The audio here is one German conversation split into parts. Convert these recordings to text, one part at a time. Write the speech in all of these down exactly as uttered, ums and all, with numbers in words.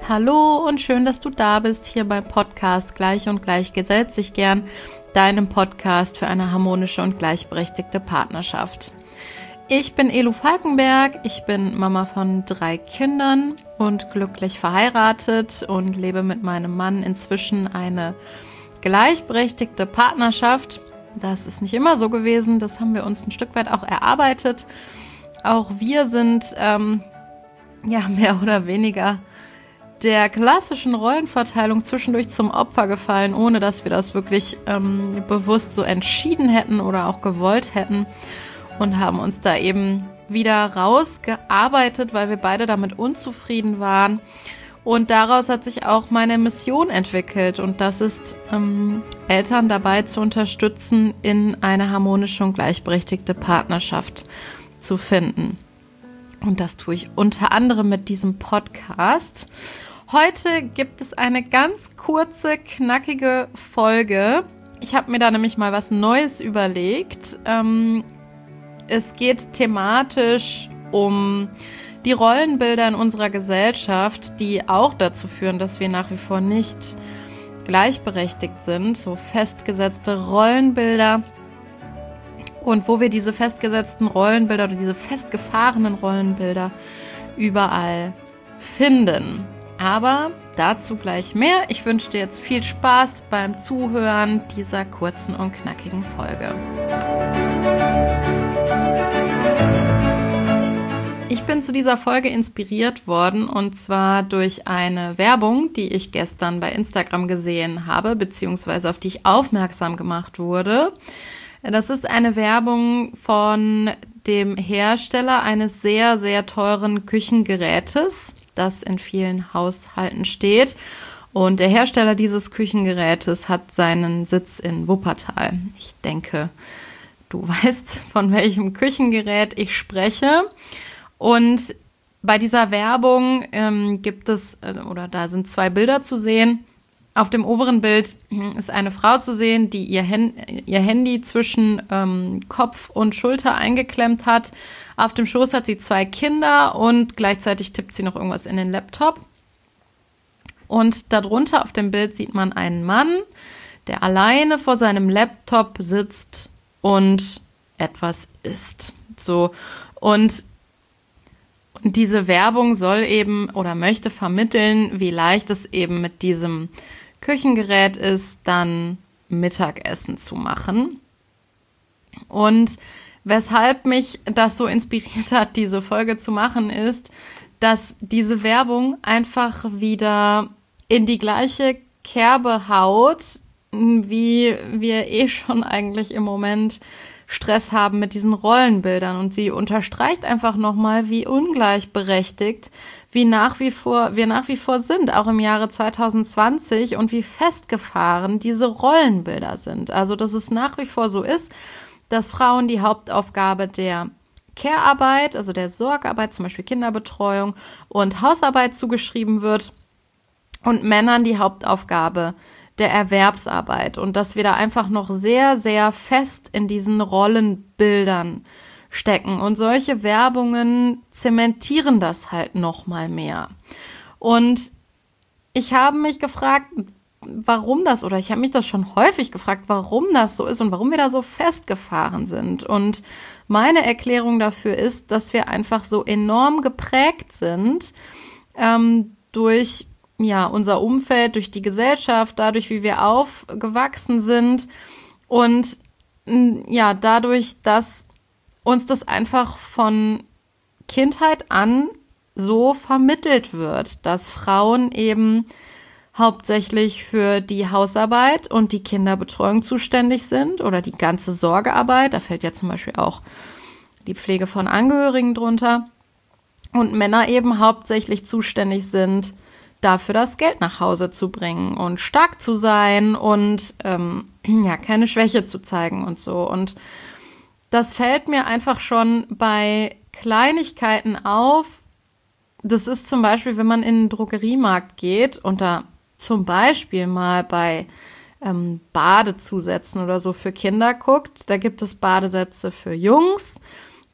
Hallo und schön, dass du da bist hier beim Podcast Gleich und Gleich gesellt sich gern, deinem Podcast für eine harmonische und gleichberechtigte Partnerschaft. Ich bin Elu Falkenberg, ich bin Mama von drei Kindern und glücklich verheiratet und lebe mit meinem Mann inzwischen eine gleichberechtigte Partnerschaft. Das ist nicht immer so gewesen, das haben wir uns ein Stück weit auch erarbeitet. Auch wir sind ähm, ja mehr oder weniger der klassischen Rollenverteilung zwischendurch zum Opfer gefallen, ohne dass wir das wirklich ähm, bewusst so entschieden hätten oder auch gewollt hätten und haben uns da eben wieder rausgearbeitet, weil wir beide damit unzufrieden waren. Und daraus hat sich auch meine Mission entwickelt und das ist, ähm, Eltern dabei zu unterstützen, in eine harmonische und gleichberechtigte Partnerschaft zu finden. Und das tue ich unter anderem mit diesem Podcast. Heute gibt es eine ganz kurze, knackige Folge. Ich habe mir da nämlich mal was Neues überlegt. Ähm, es geht thematisch um die Rollenbilder in unserer Gesellschaft, die auch dazu führen, dass wir nach wie vor nicht gleichberechtigt sind. So festgesetzte Rollenbilder. Und wo wir diese festgesetzten Rollenbilder oder diese festgefahrenen Rollenbilder überall finden. Aber dazu gleich mehr. Ich wünsche dir jetzt viel Spaß beim Zuhören dieser kurzen und knackigen Folge. Ich bin zu dieser Folge inspiriert worden und zwar durch eine Werbung, die ich gestern bei Instagram gesehen habe, beziehungsweise auf die ich aufmerksam gemacht wurde. Das ist eine Werbung von dem Hersteller eines sehr, sehr teuren Küchengerätes, das in vielen Haushalten steht. Und der Hersteller dieses Küchengerätes hat seinen Sitz in Wuppertal. Ich denke, du weißt, von welchem Küchengerät ich spreche. Und bei dieser Werbung ähm, gibt es, oder da sind zwei Bilder zu sehen. Auf dem oberen Bild ist eine Frau zu sehen, die ihr, Hen- ihr Handy zwischen ähm, Kopf und Schulter eingeklemmt hat. Auf dem Schoß hat sie zwei Kinder und gleichzeitig tippt sie noch irgendwas in den Laptop. Und darunter auf dem Bild sieht man einen Mann, der alleine vor seinem Laptop sitzt und etwas isst. So, und Und diese Werbung soll eben oder möchte vermitteln, wie leicht es eben mit diesem Küchengerät ist, dann Mittagessen zu machen. Und weshalb mich das so inspiriert hat, diese Folge zu machen, ist, dass diese Werbung einfach wieder in die gleiche Kerbe haut, wie wir eh schon eigentlich im Moment Stress haben mit diesen Rollenbildern. Und sie unterstreicht einfach nochmal, wie ungleichberechtigt wie nach wie vor, wir nach wie vor sind, auch im Jahre zwanzig zwanzig und wie festgefahren diese Rollenbilder sind. Also, dass es nach wie vor so ist, dass Frauen die Hauptaufgabe der Care-Arbeit, also der Sorgearbeit, zum Beispiel Kinderbetreuung und Hausarbeit zugeschrieben wird und Männern die Hauptaufgabe der Erwerbsarbeit und dass wir da einfach noch sehr, sehr fest in diesen Rollenbildern stecken und solche Werbungen zementieren das halt noch mal mehr. Und ich habe mich gefragt, warum das, oder ich habe mich das schon häufig gefragt, warum das so ist und warum wir da so festgefahren sind. Und meine Erklärung dafür ist, dass wir einfach so enorm geprägt sind ähm, durch ja, unser Umfeld, durch die Gesellschaft, dadurch, wie wir aufgewachsen sind und ja, dadurch, dass uns das einfach von Kindheit an so vermittelt wird, dass Frauen eben hauptsächlich für die Hausarbeit und die Kinderbetreuung zuständig sind oder die ganze Sorgearbeit, da fällt ja zum Beispiel auch die Pflege von Angehörigen drunter und Männer eben hauptsächlich zuständig sind, dafür das Geld nach Hause zu bringen und stark zu sein und ähm, ja, keine Schwäche zu zeigen und so. Und das fällt mir einfach schon bei Kleinigkeiten auf. Das ist zum Beispiel, wenn man in den Drogeriemarkt geht und da zum Beispiel mal bei ähm, Badezusätzen oder so für Kinder guckt. Da gibt es Badesätze für Jungs,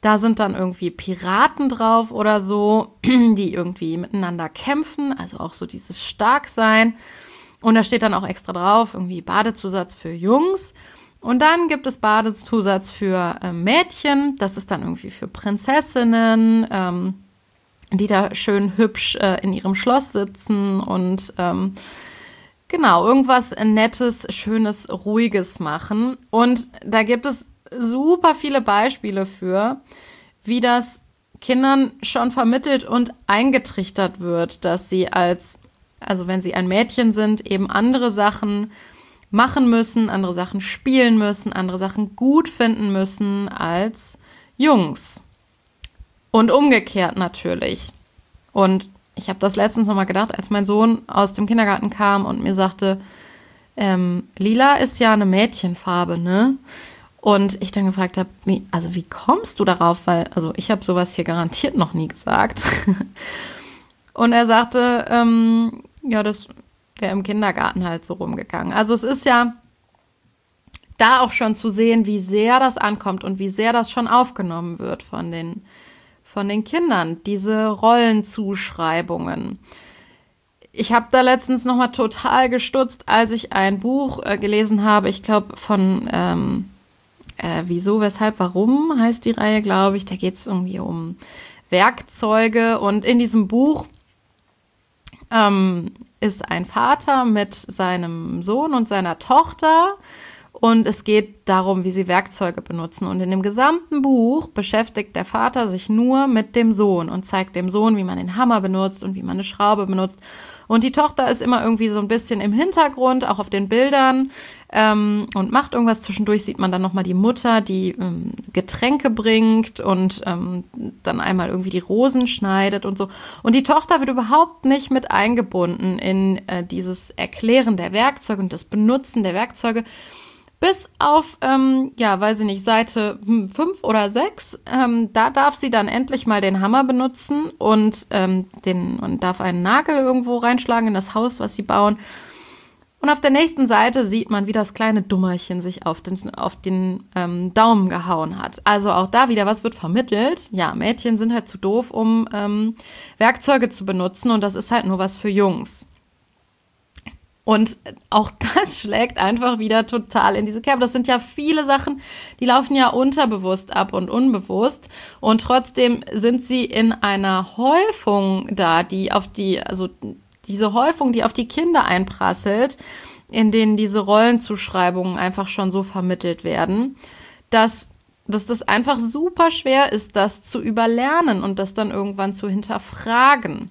Da sind dann irgendwie Piraten drauf oder so, die irgendwie miteinander kämpfen, also auch so dieses Starksein. Und da steht dann auch extra drauf, irgendwie Badezusatz für Jungs. Und dann gibt es Badezusatz für äh, Mädchen. Das ist dann irgendwie für Prinzessinnen, ähm, die da schön hübsch äh, in ihrem Schloss sitzen und ähm, genau, irgendwas Nettes, Schönes, Ruhiges machen. Und da gibt es super viele Beispiele für, wie das Kindern schon vermittelt und eingetrichtert wird, dass sie als, also wenn sie ein Mädchen sind, eben andere Sachen machen müssen, andere Sachen spielen müssen, andere Sachen gut finden müssen als Jungs. Und umgekehrt natürlich. Und ich habe das letztens nochmal gedacht, als mein Sohn aus dem Kindergarten kam und mir sagte, ähm, lila ist ja eine Mädchenfarbe, ne? Und ich dann gefragt habe, wie, also wie kommst du darauf? Weil, also ich habe sowas hier garantiert noch nie gesagt. Und er sagte, ähm, ja, das wäre im Kindergarten halt so rumgegangen. Also es ist ja da auch schon zu sehen, wie sehr das ankommt und wie sehr das schon aufgenommen wird von den von den Kindern, diese Rollenzuschreibungen. Ich habe da letztens nochmal total gestutzt, als ich ein Buch äh, gelesen habe, ich glaube von ähm, äh, Wieso, Weshalb, Warum heißt die Reihe, glaube ich. Da geht es irgendwie um Werkzeuge und in diesem Buch ähm, ist ein Vater mit seinem Sohn und seiner Tochter. Und es geht darum, wie sie Werkzeuge benutzen. Und in dem gesamten Buch beschäftigt der Vater sich nur mit dem Sohn und zeigt dem Sohn, wie man den Hammer benutzt und wie man eine Schraube benutzt. Und die Tochter ist immer irgendwie so ein bisschen im Hintergrund, auch auf den Bildern, ähm, und macht irgendwas. Zwischendurch sieht man dann nochmal die Mutter, die ähm, Getränke bringt und ähm, dann einmal irgendwie die Rosen schneidet und so. Und die Tochter wird überhaupt nicht mit eingebunden in äh, dieses Erklären der Werkzeuge und das Benutzen der Werkzeuge. Bis auf, ähm, ja, weiß ich nicht, Seite fünf oder sechs, ähm, da darf sie dann endlich mal den Hammer benutzen und, ähm, den, und darf einen Nagel irgendwo reinschlagen in das Haus, was sie bauen. Und auf der nächsten Seite sieht man, wie das kleine Dummerchen sich auf den, auf den ähm, Daumen gehauen hat. Also auch da wieder, was wird vermittelt? Ja, Mädchen sind halt zu doof, um ähm, Werkzeuge zu benutzen und das ist halt nur was für Jungs. Und auch das schlägt einfach wieder total in diese Kerbe. Das sind ja viele Sachen, die laufen ja unterbewusst ab und unbewusst. Und trotzdem sind sie in einer Häufung da, die auf die, also diese Häufung, die auf die Kinder einprasselt, in denen diese Rollenzuschreibungen einfach schon so vermittelt werden, dass, dass das einfach super schwer ist, das zu überlernen und das dann irgendwann zu hinterfragen.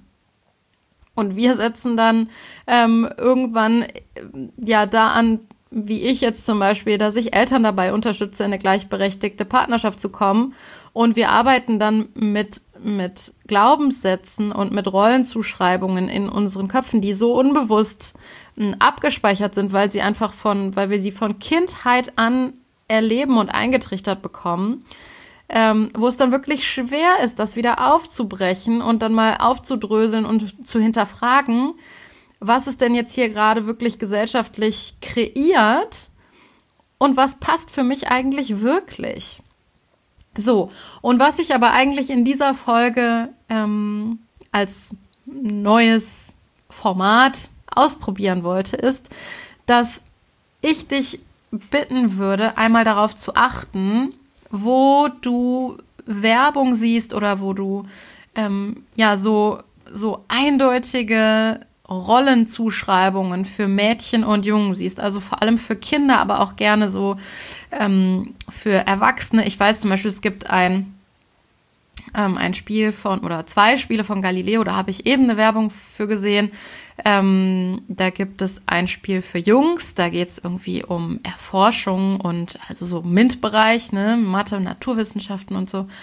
Und wir setzen dann ähm, irgendwann ja da an, wie ich jetzt zum Beispiel, dass ich Eltern dabei unterstütze, in eine gleichberechtigte Partnerschaft zu kommen. Und wir arbeiten dann mit, mit Glaubenssätzen und mit Rollenzuschreibungen in unseren Köpfen, die so unbewusst äh, abgespeichert sind, weil sie einfach von, weil wir sie von Kindheit an erleben und eingetrichtert bekommen. Ähm, wo es dann wirklich schwer ist, das wieder aufzubrechen und dann mal aufzudröseln und zu hinterfragen, was ist denn jetzt hier gerade wirklich gesellschaftlich kreiert und was passt für mich eigentlich wirklich. So, und was ich aber eigentlich in dieser Folge ähm, als neues Format ausprobieren wollte, ist, dass ich dich bitten würde, einmal darauf zu achten, wo du Werbung siehst oder wo du ähm, ja so, so eindeutige Rollenzuschreibungen für Mädchen und Jungen siehst. Also vor allem für Kinder, aber auch gerne so ähm, für Erwachsene. Ich weiß zum Beispiel, es gibt ein, ähm, ein Spiel von, oder zwei Spiele von Galileo, da habe ich eben eine Werbung für gesehen. Ähm, da gibt es ein Spiel für Jungs, da geht es irgendwie um Erforschung und also so MINT-Bereich, ne, Mathe, Naturwissenschaften und so.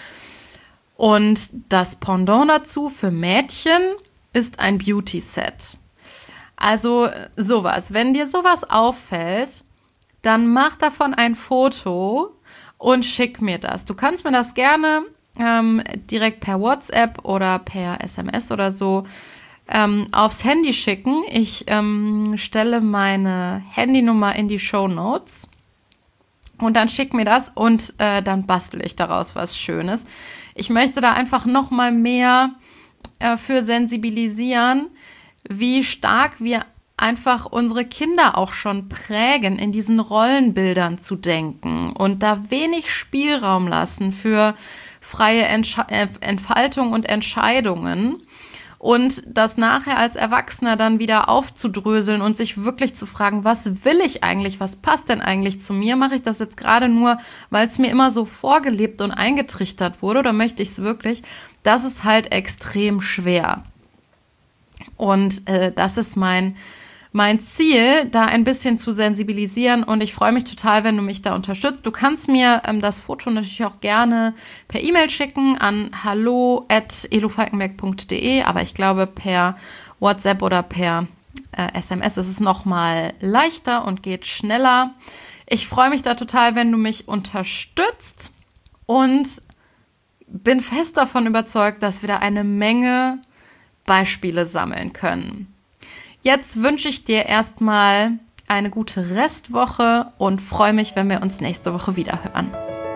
Und das Pendant dazu für Mädchen ist ein Beauty-Set. Also sowas. Wenn dir sowas auffällt, dann mach davon ein Foto und schick mir das. Du kannst mir das gerne ähm, direkt per WhatsApp oder per S M S oder so ähm, aufs Handy schicken. Ich ähm, stelle meine Handynummer in die Shownotes. Und dann schick mir das und äh, dann bastel ich daraus was Schönes. Ich möchte da einfach noch mal mehr äh, für sensibilisieren, wie stark wir einfach unsere Kinder auch schon prägen, in diesen Rollenbildern zu denken und da wenig Spielraum lassen für freie Entsche- Entfaltung und Entscheidungen. Und das nachher als Erwachsener dann wieder aufzudröseln und sich wirklich zu fragen, was will ich eigentlich, was passt denn eigentlich zu mir? Mache ich das jetzt gerade nur, weil es mir immer so vorgelebt und eingetrichtert wurde oder möchte ich es wirklich? Das ist halt extrem schwer. Und äh, das ist mein Mein Ziel, da ein bisschen zu sensibilisieren, und ich freue mich total, wenn du mich da unterstützt. Du kannst mir ähm, das Foto natürlich auch gerne per E-Mail schicken an hallo at elofalkenberg punkt de, aber ich glaube per WhatsApp oder per äh, S M S ist es nochmal leichter und geht schneller. Ich freue mich da total, wenn du mich unterstützt, und bin fest davon überzeugt, dass wir da eine Menge Beispiele sammeln können. Jetzt wünsche ich dir erstmal eine gute Restwoche und freue mich, wenn wir uns nächste Woche wieder hören.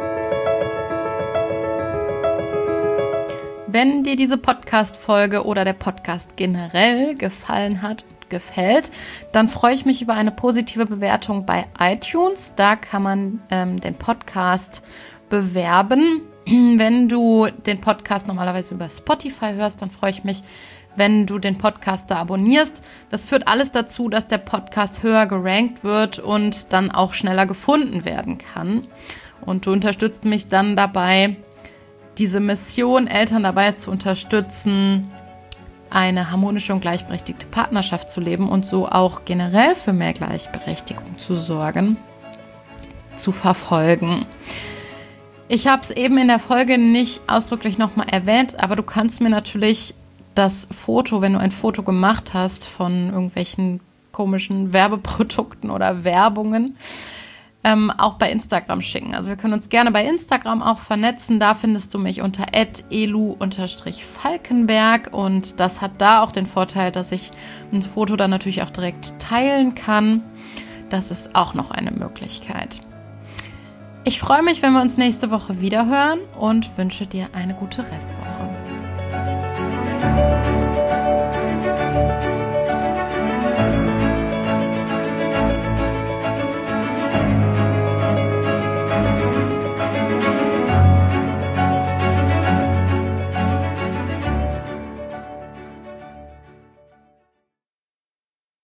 Wenn dir diese Podcast-Folge oder der Podcast generell gefallen hat und gefällt, dann freue ich mich über eine positive Bewertung bei iTunes. Da kann man ähm, den Podcast bewerben. Wenn du den Podcast normalerweise über Spotify hörst, dann freue ich mich, wenn du den Podcast da abonnierst. Das führt alles dazu, dass der Podcast höher gerankt wird und dann auch schneller gefunden werden kann. Und du unterstützt mich dann dabei, diese Mission, Eltern dabei zu unterstützen, eine harmonische und gleichberechtigte Partnerschaft zu leben und so auch generell für mehr Gleichberechtigung zu sorgen, zu verfolgen. Ich habe es eben in der Folge nicht ausdrücklich nochmal erwähnt, aber du kannst mir natürlich das Foto, wenn du ein Foto gemacht hast von irgendwelchen komischen Werbeprodukten oder Werbungen, ähm, auch bei Instagram schicken. Also wir können uns gerne bei Instagram auch vernetzen. Da findest du mich unter at elu falkenberg, und das hat da auch den Vorteil, dass ich ein Foto dann natürlich auch direkt teilen kann. Das ist auch noch eine Möglichkeit. Ich freue mich, wenn wir uns nächste Woche wieder hören, und wünsche dir eine gute Restwoche.